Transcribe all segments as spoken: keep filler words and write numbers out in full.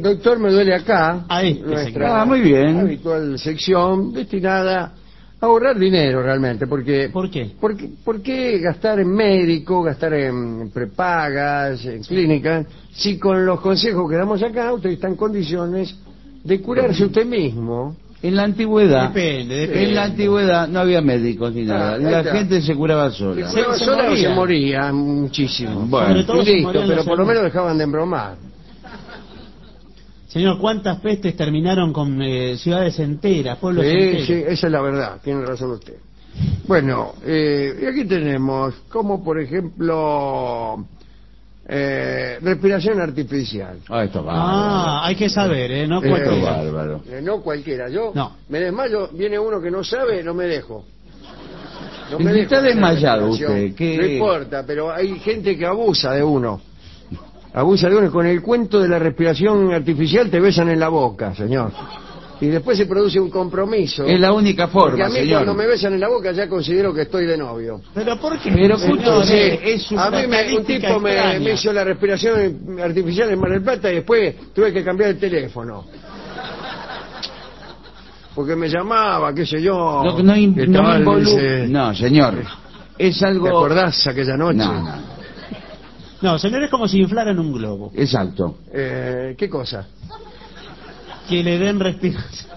doctor, me duele acá. Ahí, nuestra ah, muy bien. habitual sección destinada a ahorrar dinero realmente, porque ¿Por qué? Porque, ¿por qué gastar en médico, gastar en prepagas, en clínicas, si con los consejos que damos acá usted está en condiciones de curarse usted mismo? En la antigüedad, Depende, depende. en la antigüedad no había médicos ni nada, Ah, la está. gente se curaba ¿Se sola. curaba se sola o moría. se moría muchísimo? Bueno. Sobre todo Y se listo, morían pero los por lo enfermos. menos dejaban de embromar. Señor, ¿cuántas pestes terminaron con eh, ciudades enteras, pueblos Sí, enteros? sí, esa es la verdad, tiene razón usted. Bueno, eh, y aquí tenemos, como por ejemplo, eh, respiración artificial. Ah, esto va. Ah, hay que saber, ¿eh? No Eh, Esto cualquiera. bárbaro. Eh, no cualquiera, yo No. me desmayo, viene uno que no sabe, no me dejo. No Y si está hacer desmayado respiración. usted, ¿qué? No importa, pero hay gente que abusa de uno. Abusa de uno, con el cuento de la respiración artificial te besan en la boca, señor. Y después se produce un compromiso. Es la única Porque forma, a mí señor. cuando me besan en la boca ya considero que estoy de novio. ¿Pero por qué? Pero señor? escúcheme, Eh, es su A mí me, un característica tipo me, extraña. me hizo la respiración artificial en Mar del Plata y después tuve que cambiar el teléfono. Porque me llamaba, qué sé yo. No, no, in- ¿qué no tal? involu- Dice, No, señor. Es algo. ¿te acordás aquella noche? No, no. No, señor, es como si inflaran un globo. Exacto. Eh, ¿Qué cosa? Que le den respiración.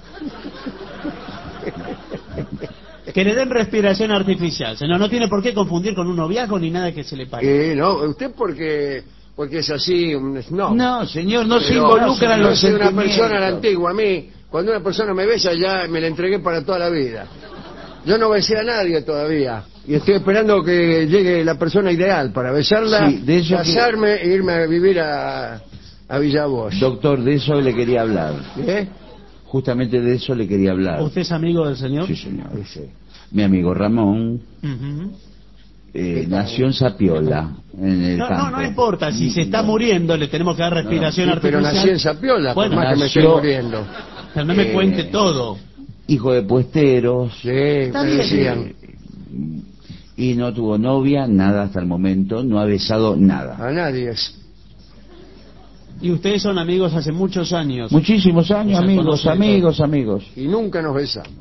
Que le den respiración artificial. Señor, no tiene por qué confundir con un noviazgo ni nada que se le parezca. Eh, no, usted porque porque es así, un snob. No, señor, no se Pero involucran yo los soy una sentimientos. persona a la antigua. A mí, cuando una persona me besa, ya me la entregué para toda la vida. Yo no besé a nadie todavía. Y estoy esperando que llegue la persona ideal para besarla, Sí, de eso que- casarme e irme a vivir a, a Villavoz. Doctor, de eso le quería hablar. ¿Eh? Justamente de eso le quería hablar. ¿Usted es amigo del señor? Sí, señor. Sí, sí. Mi amigo Ramón Ujú. eh, nació en Sapiola, en el No, campo. no, no importa. Si se está muriendo, le tenemos que dar respiración Sí, pero artificial. nací en Sapiola, Bueno, por más que me estoy nació- muriendo. Pero no me Eh, cuente todo. Hijo de puesteros. Sí, me bien. decían. Y no tuvo novia, nada hasta el momento, no ha besado nada. A nadie. es- Y ustedes son amigos hace muchos años. Muchísimos años, O sea, amigos, conoce de amigos, amigos. Y nunca nos besamos.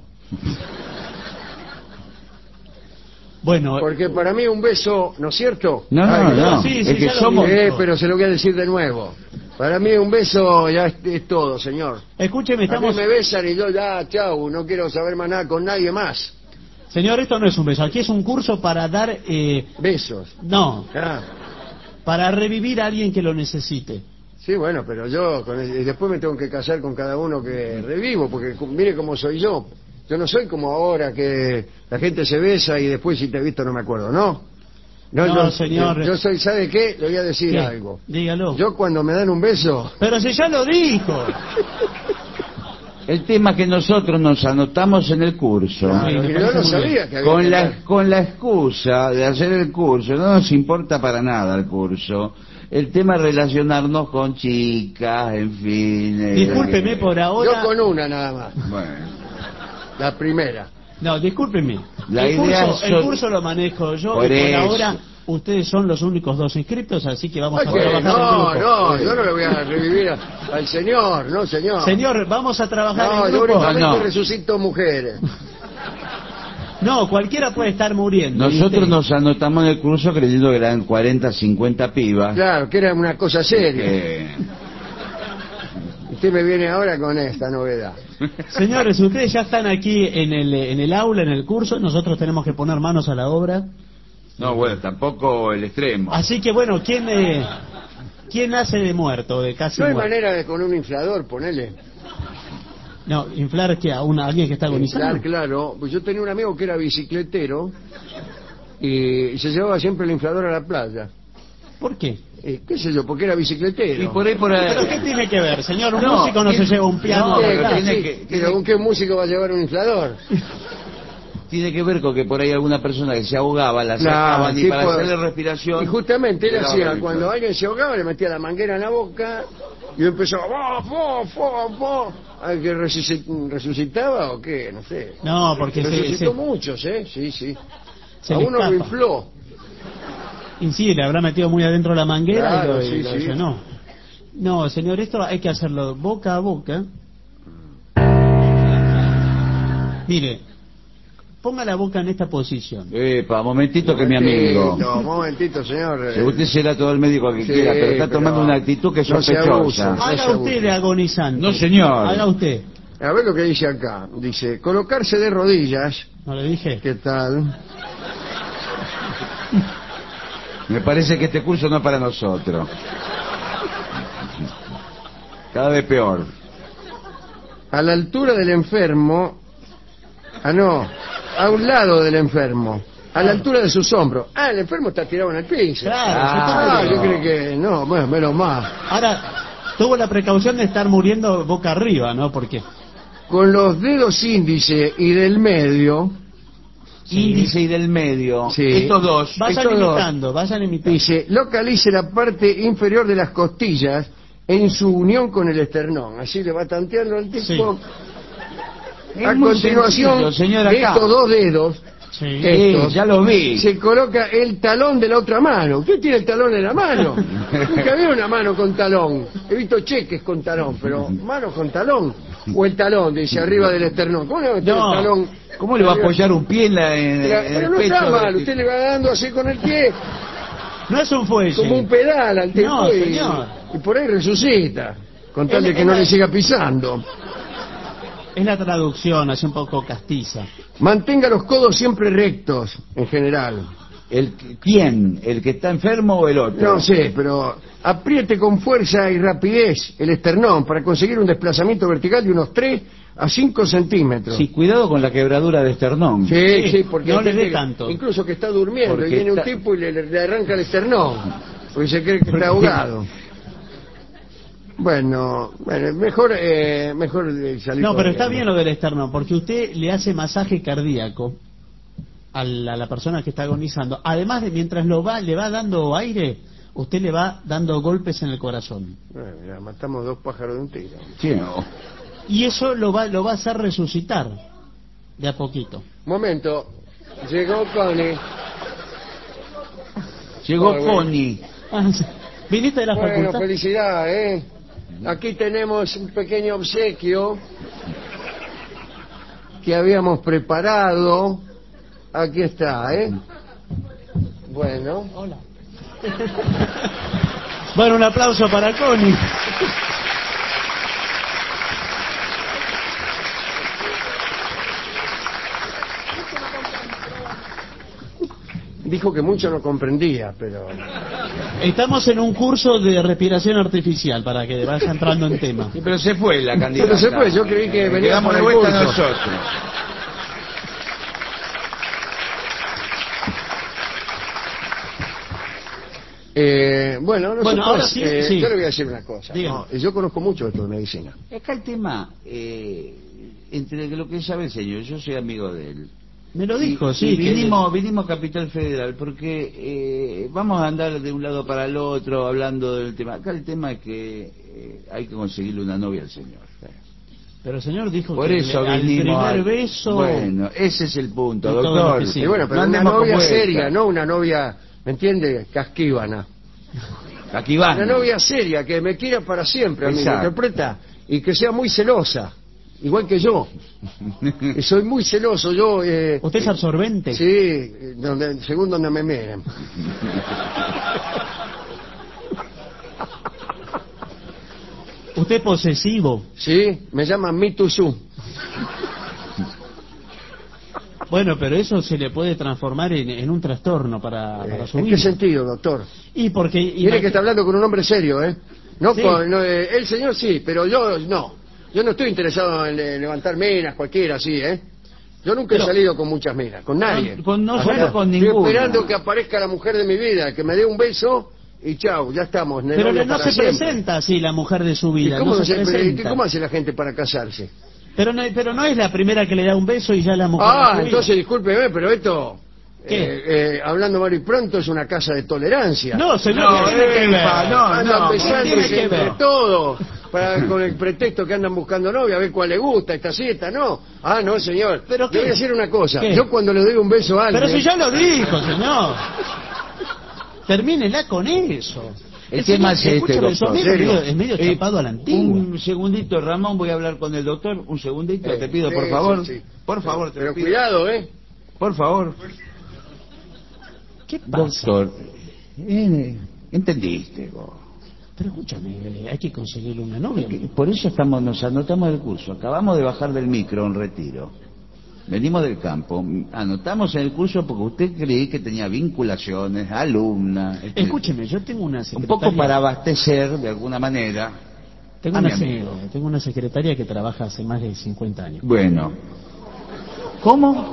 Bueno, Porque para mí un beso, ¿no es cierto? No, no, Ay, no, sí, sí, es que ya lo somos... vi. Eh, pero se lo voy a decir de nuevo. Para mí un beso ya es, es todo, señor. escúcheme, A mí estamos... me besan y yo ya, chau, no quiero saber más nada con nadie más. Señor, esto no es un beso. Aquí es un curso para dar... eh, Besos. No, Ah, para revivir a alguien que lo necesite. sí, bueno, pero yo con el- y después me tengo que casar con cada uno que revivo, porque cu- mire cómo soy yo. Yo no soy como ahora que la gente se besa y después si te he visto no me acuerdo, ¿no? No, yo, señor. Yo soy, ¿sabe qué? Le voy a decir ¿Qué? algo. Dígalo. Yo cuando me dan un beso, Pero si ya lo dijo. El tema es que nosotros nos anotamos en el curso. claro, Sí, me y yo parece no muy sabía que había Con que la, dar. con la excusa de hacer el curso, no nos importa para nada el curso. El tema es relacionarnos con chicas, en fin. eh, Discúlpeme por Yo ahora. con una nada más, Bueno, la primera. No, discúlpeme. La el, idea curso, es- el curso lo manejo yo Por y por eso. ahora ustedes son los únicos dos inscriptos, así que vamos Ay, a que trabajar no, en grupo. no, yo no le voy a revivir a- al señor, no, señor. Señor, vamos a trabajar No, en yo grupo. únicamente No, no. resucito mujeres. No, cualquiera puede estar muriendo. ¿y nosotros usted? nos anotamos en el curso creyendo que eran cuarenta, cincuenta pibas. Claro, que era una cosa seria. Eh, Usted me viene ahora con esta novedad. Señores, ustedes ya están aquí en el, en el aula, en el curso, nosotros tenemos que poner manos a la obra. no, bueno, tampoco el extremo. Así que bueno, ¿quién, eh, ¿quién hace de muerto, de casi No hay muerto? manera de con un inflador ponerle. No, inflar que a, una, a alguien que está agonizando. Inflar, claro. Pues yo tenía un amigo que era bicicletero y se llevaba siempre el inflador a la playa. ¿Por qué? Eh, ¿Qué sé yo? Porque era bicicletero. Y por ahí, por ahí... ¿Pero qué tiene que ver, señor? Un No, músico no se tiene- lleva un piano. no, a la pero playa. tiene Sí, que- pero ¿con qué músico va a llevar un inflador? Tiene que ver con que por ahí alguna persona que se ahogaba la Claro, sacaban y sí, para pues. hacerle respiración. Y justamente él le daban hacía, el cuando inflador. alguien se ahogaba, le metía la manguera en la boca y empezaba, ¡fo, fo, fo, fo! ¿Al que resuci- resucitaba o qué? No sé. No, porque se, Resucitó se, muchos, ¿eh? Sí, sí. se A le uno lo escapa. infló. Y sí, le habrá metido muy adentro la manguera Claro, y lo, sí, y lo sí. llenó. No, señor, esto hay que hacerlo boca a boca. Mire, ponga la boca en esta posición. Epa, momentito que mi amigo. No, momentito, señor. Si usted será todo el médico que Sí, quiera, pero está pero tomando una actitud que es no se sospechosa. abuse. Haga usted de agonizante. No, señor. Haga usted. A ver lo que dice acá. Dice, colocarse de rodillas. ¿No le dije? ¿Qué tal? Me parece que este curso no es para nosotros. Cada vez peor. A la altura del enfermo. Ah, no. A un lado del enfermo. A la altura de sus hombros. Ah, el enfermo está tirado en el piso. Claro, Ah, sí, yo creo que no, bueno, menos mal. Ahora, tuvo la precaución de estar muriendo boca arriba, ¿no? Porque Con los dedos índice y del medio, Sí. Índice y del medio. Sí. Estos dos. vayan estos dos. imitando, vayan imitando. dice, localice la parte inferior de las costillas en su unión con el esternón. Así le va tanteando al tipo. Es A muy continuación, sencillo, señor, de acá. estos dos dedos, Sí. estos, Sí, ya lo vi. se coloca el talón de la otra mano. ¿Usted tiene el talón en la mano? Nunca veo una mano con talón. He visto cheques con talón, pero mano con talón. O el talón, dice, arriba del esternón. ¿Cómo le va a meter No. el talón? ¿Cómo le va a arriba? apoyar un pie en, la, en, Pero en el no pecho? está del mal, tipo? usted le va dando así con el pie, No es un fuelle. como un pedal al tipo No, y, señor. y por ahí resucita, con tal de Es- que es no la- le siga pisando. Es la traducción, así un poco castiza. Mantenga los codos siempre rectos, en general. El, ¿Quién? ¿El que está enfermo o el otro? No sé, pero apriete con fuerza y rapidez el esternón para conseguir un desplazamiento vertical de unos tres a cinco centímetros. Sí, cuidado con la quebradura de esternón. sí, Sí, sí, porque no hay le gente dé que- tanto. incluso que está durmiendo Porque y viene un está- tipo y le, le arranca el esternón, porque se cree que está ahogado. Bueno, bueno, mejor, eh, mejor eh, salir No, pero corriendo. está bien lo del externo, porque usted le hace masaje cardíaco a la, a la persona que está agonizando. Además de mientras lo va, le va dando aire, usted le va dando golpes en el corazón. Bueno, mira, matamos dos pájaros de un tiro. Sí, no. Y eso lo va, lo va a hacer resucitar de a poquito. Momento, llegó Connie. Llegó Muy bueno. Connie. Ah, sí. ¿Viniste de la Bueno, facultad? felicidad, ¿eh? Aquí tenemos un pequeño obsequio que habíamos preparado. Aquí está, ¿eh? Bueno. Hola. Bueno, un aplauso para Connie. Dijo que mucho no comprendía, pero... Estamos en un curso de respiración artificial para que vaya entrando en tema. Sí, pero se fue la candidata. Pero se fue, yo creí que Eh, venía quedamos por de el vuelta curso. nosotros. Eh, bueno, nosotros, Bueno, ahora sí, eh, sí. yo le voy a decir una cosa. Dígame. ¿no? Yo conozco mucho esto de medicina. Acá el tema, eh, entre lo que sabe el señor, yo soy amigo de él. Me lo dijo, Y- sí. y que- vinimos, vinimos a Capital Federal porque eh, vamos a andar de un lado para el otro hablando del tema. Acá el tema es que eh, hay que conseguirle una novia al señor. Pero el señor dijo Por que eso le- al vinimos. primer al- beso... Bueno, ese es el punto, Y todo doctor. lo que sí. Y bueno, pero No una andemos con novia vueltas. seria, no una novia, ¿me entiende? Casquívana. Aquí va. Una novia seria, que me quiera para siempre, a mí, ¿me Exacto. interpreta? Y que sea muy celosa, igual que yo. Que soy muy celoso, yo... Eh, ¿Usted es absorbente? Sí, eh, donde, según donde me miren. ¿Usted es posesivo? Sí, me llaman Mitusu. Bueno, pero eso se le puede transformar en, en un trastorno para, para su ¿En vida. qué sentido, doctor? Y porque... Mire que está hablando con un hombre serio, ¿eh? No Sí. con, no, eh, el señor sí, pero yo no. Yo no estoy interesado en eh, levantar minas, cualquiera así, ¿eh? Yo nunca Pero- he salido con muchas minas, con nadie. Con- con- no Acá solo con estoy ninguna. esperando que aparezca la mujer de mi vida, que me dé un beso y chau, ya estamos. de Pero novio no para se siempre. presenta así la mujer de su ¿Y vida. cómo, no se se- pero, presenta. ¿Cómo hace la gente para casarse? Pero no, pero no es la primera que le da un beso y ya la mujer de Ah, su vida. entonces discúlpeme, pero esto, ¿Qué? eh, eh, hablando mal y pronto, es una casa de tolerancia. No, señor, No, ¿qué tiene que epa, ver? no, Andan no, besándose tiene que entre ver? todos, para, con el pretexto que andan buscando novia, a ver cuál le gusta, esta sí, esta no. Ah, no, señor. ¿Pero Le qué? voy a decir una cosa. ¿Qué? Yo cuando le doy un beso a alguien... Pero si ya lo dijo, señor. Termínela con eso. El El tema señor, es este, escúchame, eso doctor. es medio, es medio Eh, chapado a la antigua. Un segundito, Ramón, voy a hablar con el doctor. Un segundito, Eh, te pido, sí, por favor. sí, sí. Por favor, te Pero lo pido. cuidado, ¿eh? Por favor. ¿Qué pasa? Doctor, eh, entendiste vos. Pero escúchame, eh, hay que conseguirle una novia. Por eso estamos, nos anotamos el curso. Acabamos de bajar del micro en retiro. Venimos del campo. Anotamos en el curso porque usted creí que tenía vinculaciones, alumna. etcétera. Escúcheme, yo tengo una Un secretaria... poco para abastecer, de alguna manera, Tengo a mi una, se- amigo. tengo una secretaria que trabaja hace más de cincuenta años. Bueno. ¿Cómo?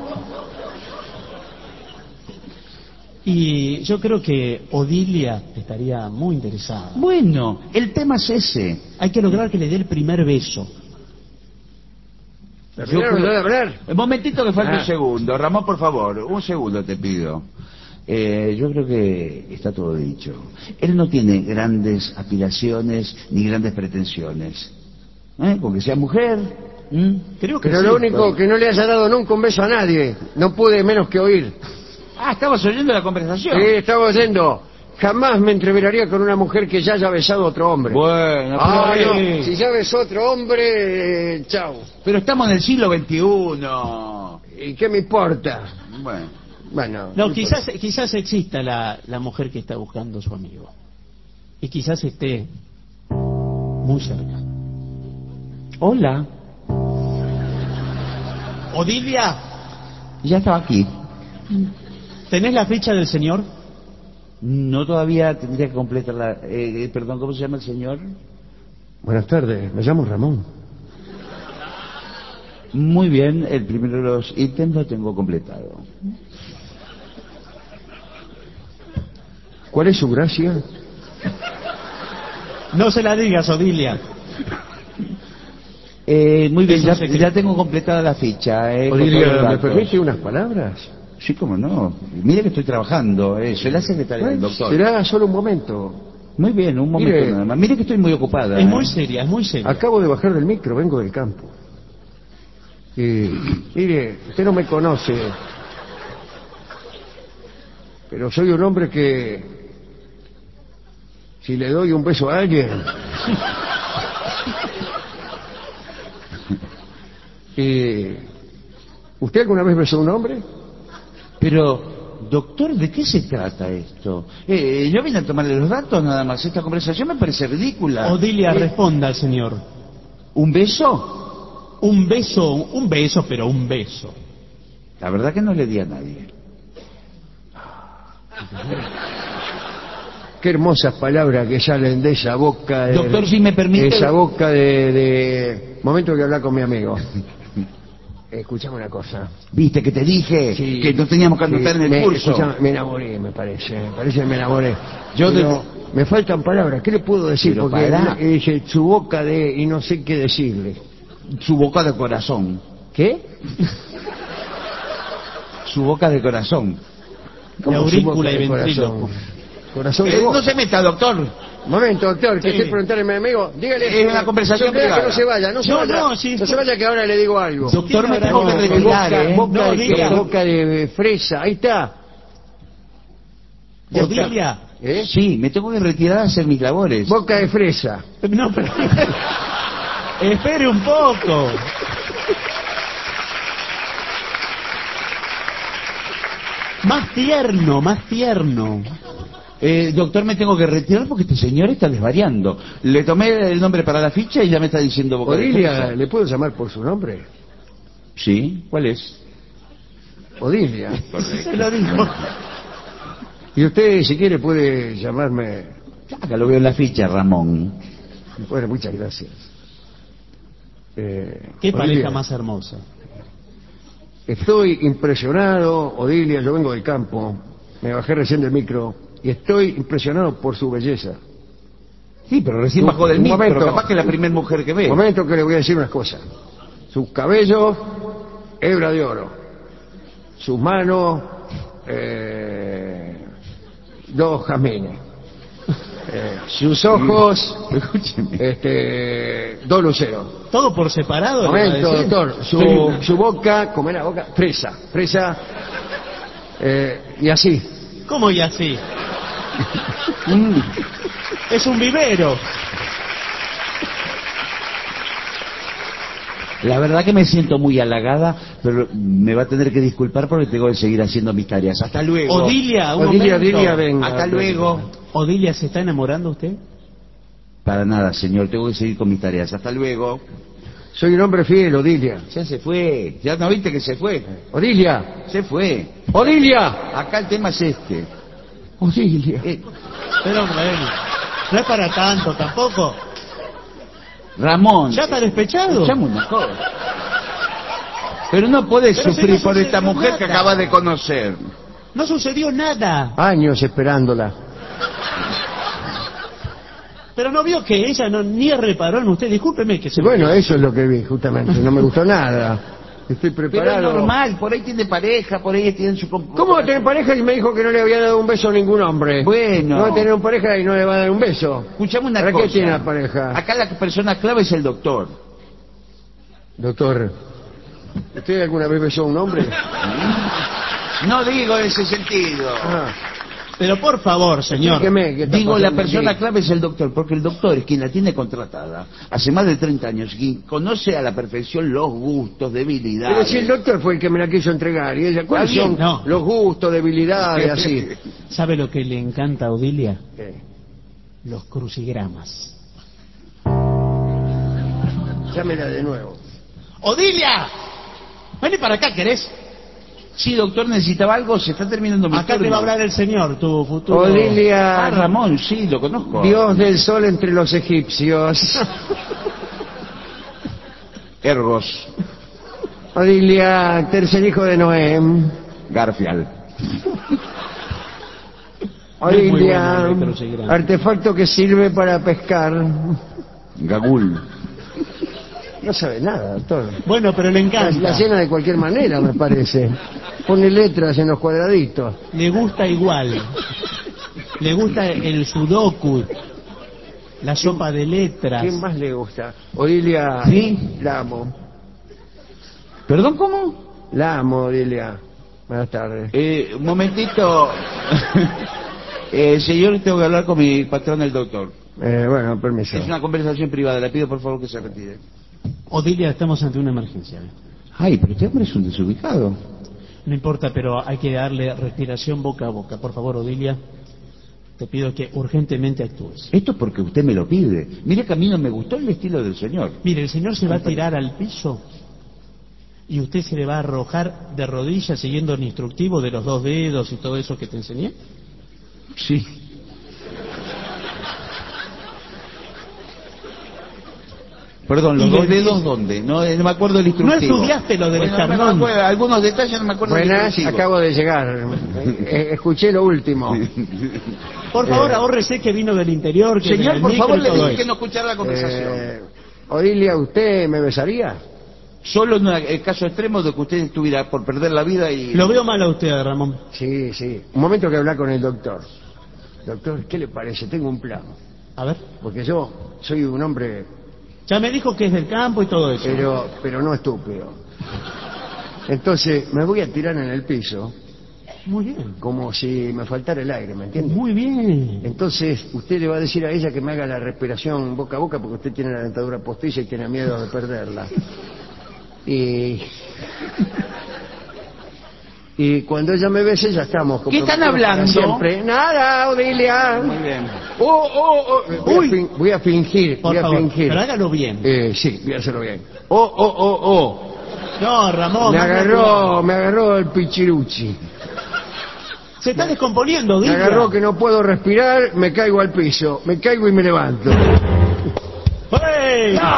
Y yo creo que Odilia estaría muy interesada. Bueno, el tema es ese. Hay que lograr que le dé el primer beso. ¿Pero Yo primero creo- no de hablar? Un momentito que falta Ah. un segundo. Ramón, por favor, un segundo te pido. Eh, yo creo que está todo dicho. Él no tiene grandes aspiraciones ni grandes pretensiones. ¿Eh? Con que sea mujer. ¿m? Creo que Pero sí. lo único que no le haya dado nunca un beso a nadie. No pude menos que oír. Ah, estabas oyendo la conversación. Sí, estaba oyendo. Jamás me entreveraría con una mujer que ya haya besado a otro hombre. Bueno, Ah, pero, no. eh, Si ya besó a otro hombre, eh, chao. pero estamos en el siglo veintiuno. ¿Y qué me importa? Bueno. Bueno. No, me quizás, quizás exista la, la mujer que está buscando a su amigo. Y quizás esté muy cerca. Hola. Odilia, Ya estaba aquí. ¿tenés la ficha del señor? No, todavía tendría que completarla. Eh, eh, perdón, ¿cómo se llama el señor? Buenas tardes, me llamo Ramón. Muy bien, el primero de los ítems lo tengo completado. ¿Cuál es su gracia? No se la digas, Odilia. Eh, muy bien, Es un ya, secreto. ya tengo completada la ficha. Eh, con todos los Odilia, ¿me datos. permite unas palabras? Sí, cómo no. Mire que estoy trabajando, eh. Soy la secretaria del Bueno, doctor. será solo un momento. Muy bien, un momento Mire. nada más. Mire que estoy muy ocupada. Es eh. muy seria, es muy seria. Acabo de bajar del micro, vengo del campo. Y, mire, usted no me conoce, pero soy un hombre que, si le doy un beso a alguien, y, ¿usted alguna vez besó a un hombre? Pero, doctor, ¿de qué se trata esto? Eh, yo vine a tomarle los datos nada más. Esta conversación me parece ridícula. Odilia, Eh, responda al señor. ¿Un beso? Un beso, un beso, pero un beso. La verdad que no le di a nadie. Qué hermosas palabras que salen de esa boca. De, Doctor, si me permite- de esa boca de, de... Momento que hablar con mi amigo. Escuchame una cosa. ¿Viste que te dije Sí, que no teníamos que anotar sí, en el me, curso? escuchame, me enamoré, me parece. Me parece que me enamoré. Yo de- Pero me faltan palabras. ¿Qué le puedo decir? Pero Porque pará. eh, dice su boca de... y no sé qué decirle. Su boca de corazón. ¿Qué? Su boca de corazón. De su aurícula boca y de ventríloco. corazón? Corazón de Eh, boca. no se meta, doctor. Momento, doctor, que Sí. estoy preguntarle a mi amigo. Dígale. Es una conversación no, crea privada. que no se vaya, no se No, vaya. no, sí, no se estoy- vaya que ahora le digo algo. Doctor, me Tiene tengo que razón. retirar, boca, ¿eh? boca, No, de, diga. boca de fresa, ahí está. Ya Odilia. está. ¿Eh? Sí, me tengo que retirar a hacer mis labores. Boca de fresa. No, pero... Espere un poco. Más tierno, más tierno. Eh, doctor, me tengo que retirar porque este señor está desvariando. Le tomé el nombre para la ficha y ya me está diciendo boca de Odilia, fresa. ¿le puedo llamar por su nombre? Sí, ¿cuál es? Odilia. Se lo digo. Y usted, si quiere, puede llamarme... Acá lo veo en la ficha, Ramón. Bueno, muchas gracias. Eh, Qué Odilia, pareja más hermosa. Estoy impresionado, Odilia, yo vengo del campo, me bajé recién del micro y estoy impresionado por su belleza. Sí, pero recién Un- bajó del un micro, momento. capaz que es la primera mujer que ve. Un momento que le voy a decir unas cosas. Sus cabellos, hebra de oro. Sus manos, eh, dos jazmines. Eh, sus ojos, Escúcheme. este, dos luceros. Todo por separado. le va a Momento, decir. doctor. Su, Sí. su boca, como era la boca, fresa, fresa, eh, y así. ¿Cómo y así? Mm. Es un vivero. La verdad que me siento muy halagada, pero me va a tener que disculpar porque tengo que seguir haciendo mis tareas. Hasta luego. Odilia, un Odilia, momento. Odilia, venga. Hasta luego. Odilia, ¿se está enamorando usted? Para nada, señor, tengo que seguir con mis tareas. Hasta luego. Soy un hombre fiel, Odilia. Ya se fue. ¿Ya no viste que se fue? Odilia. Se fue. Odilia. Acá el tema es este. Odilia. Eh, Pero bueno, no es para tanto tampoco. Ramón. ¿Ya está despechado? Escuchame una cosa. Pero no podés Pero si sufrir no por esta sucedió mujer nada. que acabas de conocer. No sucedió nada. Años esperándola. Pero no vio que ella no ni reparó en usted. Discúlpeme que se... Bueno, eso es lo que vi, justamente. No me gustó nada. Estoy Pero es preparado. normal, por ahí tiene pareja, por ahí tiene su... ¿Cómo va a tener pareja y me dijo que no le había dado un beso a ningún hombre? Bueno. No va a tener una pareja y no le va a dar un beso. Escuchame una ¿Para cosa. qué tiene la pareja? Acá la persona clave es el doctor. Doctor, ¿usted alguna vez besó a un hombre? No digo en ese sentido. Ah, Pero por favor, señor. explíqueme qué está Digo, la pasando persona aquí. clave es el doctor, porque el doctor es quien la tiene contratada hace más de treinta años, quien conoce a la perfección los gustos, debilidades. Pero si el doctor fue el que me la quiso entregar, y ella, ¿cuáles Está bien, son no. los gustos, debilidades, así? ¿Sabe lo que le encanta a Odilia? ¿Qué? Los crucigramas. Llámela de nuevo. ¡Odilia! Vení para acá, ¿querés? Sí, doctor, necesitaba algo, se está terminando mi Acá te turno. va a hablar el señor, tu futuro... Odilia, Ah, Ramón, sí, lo conozco. dios del sol entre los egipcios. Ergos, Odilia, tercer hijo de Noé. Garfial. muy Odilia, bueno el crucigrama. artefacto que sirve para pescar. Gagul. No sabe nada, doctor. Bueno, pero le La, encanta. la llena de cualquier manera, me parece. Pone letras en los cuadraditos. Le gusta igual. Le gusta el sudoku. La sopa de letras. ¿Qué más le gusta? Odilia, Sí. la amo. ¿Perdón, cómo? La amo, Odilia. Buenas tardes. Eh, un momentito. eh, señor, tengo que hablar con mi patrón, el doctor. Eh, bueno, permiso. Es una conversación privada, le pido por favor que se retire. Odilia, estamos ante una emergencia. Ay, pero este hombre es un desubicado. No importa, pero hay que darle respiración boca a boca. Por favor, Odilia, te pido que urgentemente actúes. Esto es porque usted me lo pide. Mire que a mí no me gustó el estilo del señor. Mire, el señor se va a tirar al piso y usted se le va a arrojar de rodillas siguiendo el instructivo de los dos dedos y todo eso que te enseñé. Sí. Perdón, ¿los Y dos le- dedos dónde? No, eh, no me acuerdo del No instructivo. estudiaste lo del Bueno, no me esternón. acuerdo, algunos detalles no me acuerdo del Buenas, instructivo. acabo de llegar. Eh, escuché lo último. Por favor, Eh. ahórrese que vino del interior, que Señor, del por micro favor, y le todo dije eso. que no escuchara la conversación. Eh, Odilia, ¿usted me besaría? Solo en el caso extremo de que usted estuviera por perder la vida y... Lo veo mal a usted, Ramón. Sí, sí. Un momento que hablar con el doctor. Doctor, ¿qué le parece? Tengo un plan. A ver. Porque yo soy un hombre, Ya me dijo que es del campo y todo eso. pero, pero no estúpido. Entonces me voy a tirar en el piso Muy bien. como si me faltara el aire, ¿me entiende? Muy bien. Entonces usted le va a decir a ella que me haga la respiración boca a boca porque usted tiene la dentadura postiza y tiene miedo de perderla. Y... Y cuando ella me bese ya estamos. ¿Qué están comprometidos para hablando? Siempre. Nada, Odilia. Muy bien. Oh, oh, oh. Voy, Uy. a, fin- voy a fingir, Por voy a favor, fingir. pero hágalo bien. Eh, sí, voy a hacerlo bien. Oh, oh, oh, oh. No, Ramón. Me más agarró, natural. me agarró el pichiruchi. Se está descomponiendo, Me Odilia. agarró que no puedo respirar, me caigo al piso. Me caigo y me levanto. ¡Ey!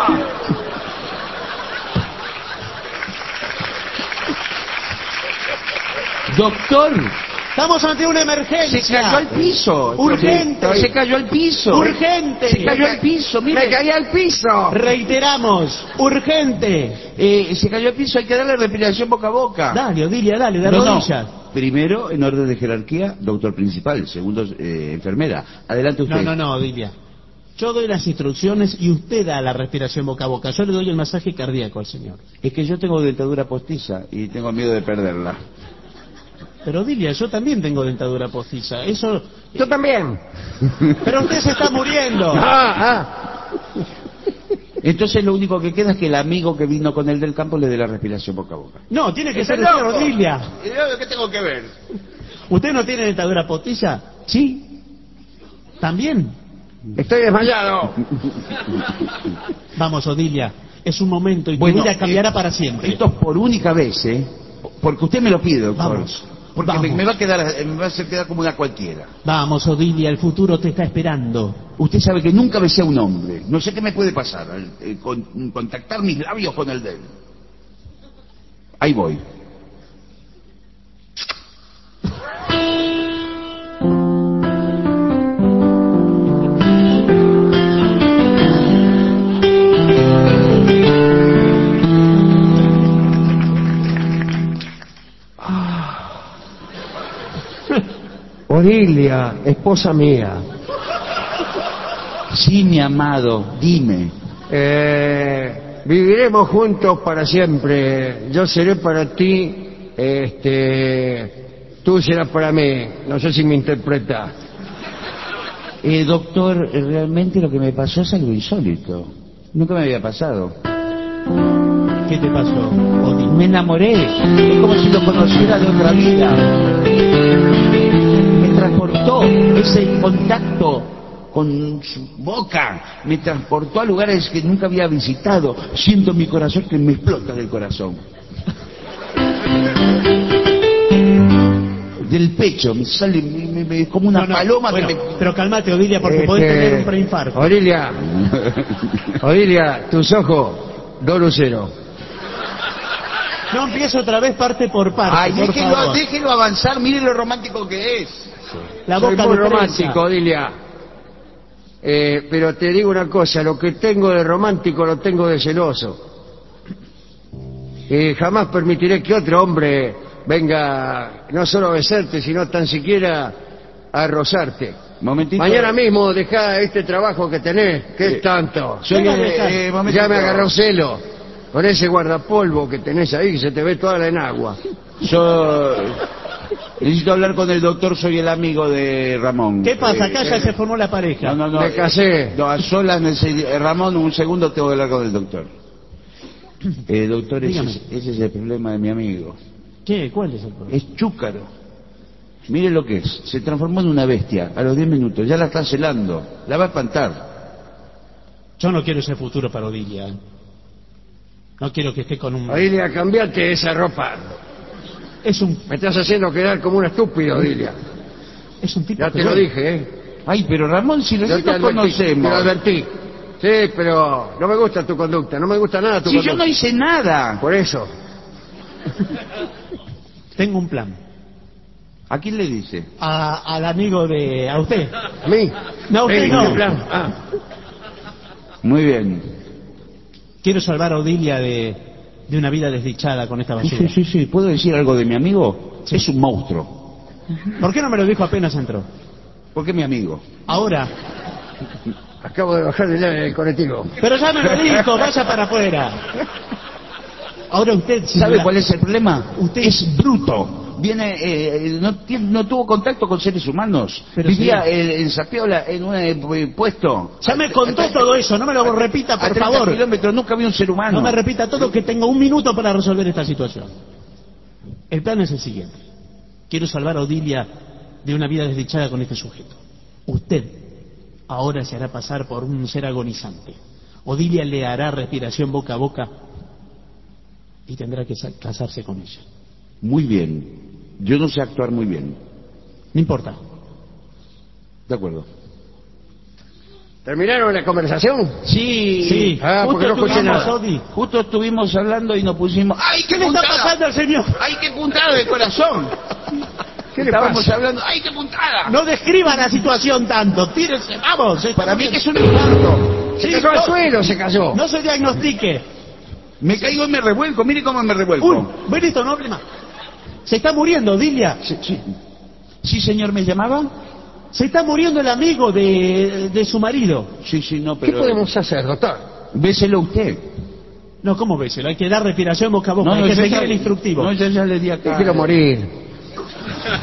Doctor, Estamos ante una emergencia. se cayó al piso. Urgente. Se cayó al piso. Urgente. Se cayó al piso, ¡Me mire. caí al piso! Reiteramos, urgente. Eh, se cayó al piso, hay que darle respiración boca a boca. Dale, Odilia, dale, de No, no. rodillas. Primero, en orden de jerarquía, doctor principal. Segundo, eh, enfermera. Adelante usted. No, no, no, Odilia. Yo doy las instrucciones y usted da la respiración boca a boca. Yo le doy el masaje cardíaco al señor. Es que yo tengo dentadura postiza y tengo miedo de perderla. Pero Odilia, yo también tengo dentadura postiza. Eso... Yo también. Pero usted se está muriendo. Ah, ah. Entonces lo único que queda es que el amigo que vino con él del campo le dé la respiración boca a boca. No, tiene que ser ¡Está usted, loco! Odilia. ¿Y yo qué tengo que ver? ¿Usted no tiene dentadura postiza? Sí. ¿También? Estoy desmayado. Vamos, Odilia. Es un momento y tu Bueno, vida cambiará eh, para siempre. Esto es por única vez, ¿eh? Porque usted me lo pide, doctor. Vamos. Porque Vamos. me, me va a quedar, me va a hacer quedar como una cualquiera. Vamos, Odilia, el futuro te está esperando. Usted sabe que nunca besé a un hombre. No sé qué me puede pasar. eh, con- contactar mis labios con el de él. Ahí voy. Odilia, esposa mía. Sí, mi amado, dime. Eh, viviremos juntos para siempre. Yo seré para ti, este, tú serás para mí. No sé si me interpreta. Eh, doctor, eh, realmente lo que me pasó es algo insólito. Nunca me había pasado. ¿Qué te pasó, Odilia? Me enamoré. Es como si lo conociera de otra vida. Me transportó ese contacto con su boca. Me transportó a lugares que nunca había visitado. Siento mi corazón que me explota del corazón. Del pecho, me sale me, me- me- como una No, no, paloma bueno, que me... pero calmate, Odilia, porque Este, podés tener un preinfarto. Odilia, Odilia, tus ojos, dos luceros. No empiezo otra vez parte por parte, Ay, por déjelo, favor. déjelo avanzar, mire lo romántico que es. La Soy boca muy de prensa. romántico, Odilia. Eh, pero te digo una cosa, lo que tengo de romántico lo tengo de celoso. Y jamás permitiré que otro hombre venga no solo a besarte, sino tan siquiera a rozarte. Momentito. Mañana mismo dejá este trabajo que tenés, que Eh, es tanto. Soy Venga, el- deja. eh, momentito. Ya me agarró celo. Con ese guardapolvo que tenés ahí, que se te ve toda la enagua. Yo necesito hablar con el doctor, soy el amigo de Ramón. ¿Qué pasa? Acá Eh, ya eh, se formó la pareja. No, no, no. Me casé. No, a solas, necesi- eh, Ramón, un segundo tengo que hablar con el doctor. Eh, doctor, ese Dígame. es, ese es el problema de mi amigo. ¿Qué? ¿Cuál es el problema? Es chúcaro. Mire lo que es. Se transformó en una bestia a los diez minutos. Ya la está celando. La va a espantar. Yo no quiero ese futuro para Odilia. ¿eh? No quiero que esté con un... Odilia, cambiate esa ropa. Es un, Me estás haciendo quedar como un estúpido, Odilia. es un tipo Ya que te lo bueno. dije, ¿eh? Ay, pero Ramón, si Yo nosotros te advertí, conocemos. te lo advertí. Sí, pero no me gusta tu conducta, no me gusta nada tu Si conducta. yo no hice nada. Por eso. Tengo un plan. ¿A quién le dice? A, al amigo de... A usted. ¿A mí? No, usted Sí, no. ¿qué plan? Ah, Muy bien. Quiero salvar a Odilia de, de una vida desdichada con esta Sí, basura. sí, sí, sí. ¿Puedo decir algo de mi amigo? Sí. Es un monstruo. ¿Por qué no me lo dijo apenas entró? Porque es mi amigo. Ahora. acabo de bajar del del colectivo. Pero ya me lo dijo, vaya para afuera. Ahora usted... si ¿Sabe la- cuál es el problema? Usted- es bruto. Viene, eh, no, tiene- no tuvo contacto con seres humanos. Pero Vivía sí. eh, en Zapiola, en un eh, puesto. Ya me contó todo eso, no me lo repita, A por treinta favor. kilómetros, nunca vi un ser humano. No me repita todo, que tengo un minuto para resolver esta situación. El plan es el siguiente. Quiero salvar a Odilia de una vida desdichada con este sujeto. Usted ahora se hará pasar por un ser agonizante. Odilia le hará respiración boca a boca y tendrá que sa- casarse con ella. Muy bien. Yo no sé actuar muy bien. No importa. De acuerdo. ¿Terminaron la conversación? Sí. Sí. Ah, porque no escuché estuvimos, nada. Odi. Justo estuvimos hablando y nos pusimos. ¡Ay, qué ¿Qué le está puntada! pasando al señor? ¡Ay, qué puntada de corazón! ¿Qué le Estábamos pasa? hablando. ¡Ay, qué puntada! No describa la situación tanto. Tírense, vamos. Para mí que es un infarto. Se Sí, cayó al no. suelo, se cayó. No se diagnostique. Me caigo y me revuelco. Mire cómo me revuelco. Uy, Benito, no hable más. Se está muriendo, Odilia. Sí, sí. ¿Sí, señor, me llamaba? Se está muriendo el amigo de, de su marido. Sí, sí, no, ¿Qué pero... podemos hacer, doctor? Béselo usted. No, ¿cómo ves? Hay que dar respiración boca a boca. No, Hay no, que yo seguir ya- el instructivo. No, yo ya le di acá. Déjelo morir.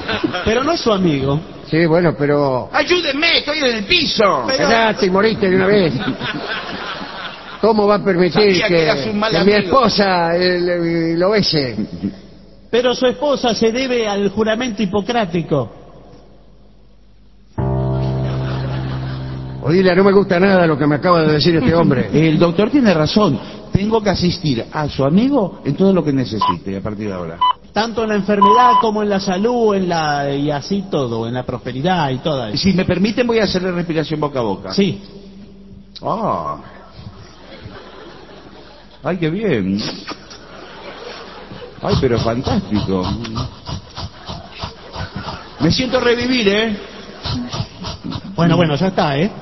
Pero no es su amigo. Sí, bueno, pero... ¡Ayúdenme! ¡Estoy en el piso! Pero- Quedate y moriste de una vez. ¿Cómo va a permitir Sabía que que, eras un mal que mi amigo. esposa eh, lo bese? Pero su esposa se debe al juramento hipocrático. Odilia, no me gusta nada lo que me acaba de decir este hombre. El doctor tiene razón. Tengo que asistir a su amigo en todo lo que necesite a partir de ahora. Tanto en la enfermedad como en la salud, en la y así todo, en la prosperidad y toda eso. Si me permiten, voy a hacerle respiración boca a boca. Sí. Ah. Ay, qué bien. Ay, pero fantástico. Me siento revivir, ¿eh? Bueno, bueno, ya está, ¿eh?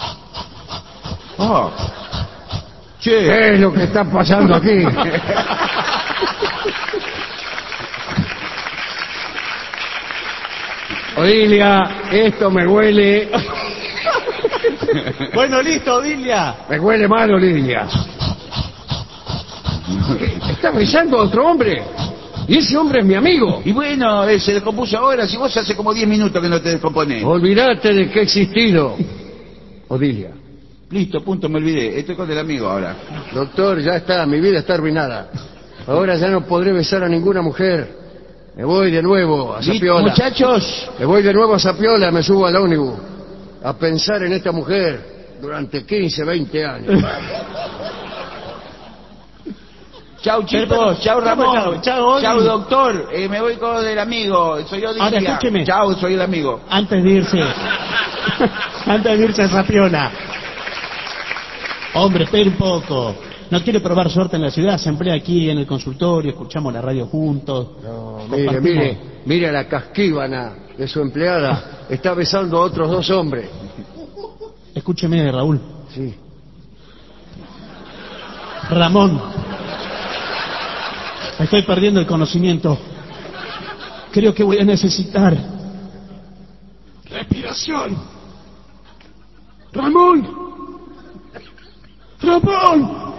Ah. Che. ¿Qué es lo que está pasando aquí? Odilia, esto me huele... Bueno, listo, Odilia. Me huele mal, Odilia. ¿Está besando a otro hombre? Y ese hombre es mi amigo. Y bueno, eh, se descompuso ahora. Si vos hace como diez minutos que no te descomponés. Olvídate de que he existido. Odilia. Listo, punto, me olvidé. Estoy con el amigo ahora. Doctor, ya está, mi vida está arruinada. Ahora ya no podré besar a ninguna mujer. Me voy de nuevo a Listo, Zapiola. muchachos. Me voy de nuevo a Zapiola, me subo al ómnibus. A pensar en esta mujer durante quince, veinte años. Chau, Pero, chicos. pero, Chau, ¿cómo Ramón. chau? Chau, Odi. Chau, doctor. Eh, me voy con el amigo. Soy Odilia. Ahora, escúcheme. Chau, soy el amigo. Antes de irse, antes de irse a Zapiola. Hombre, espere un poco. ¿No quiere probar suerte en la ciudad? Se emplea aquí en el consultorio, escuchamos la radio juntos. No, mire, compartimos- mire, mire a la casquívana de su empleada. Está besando a otros dos hombres. Escúcheme, Raúl. Sí. Ramón. Estoy perdiendo el conocimiento. Creo que voy a necesitar respiración. Ramón. Ramón.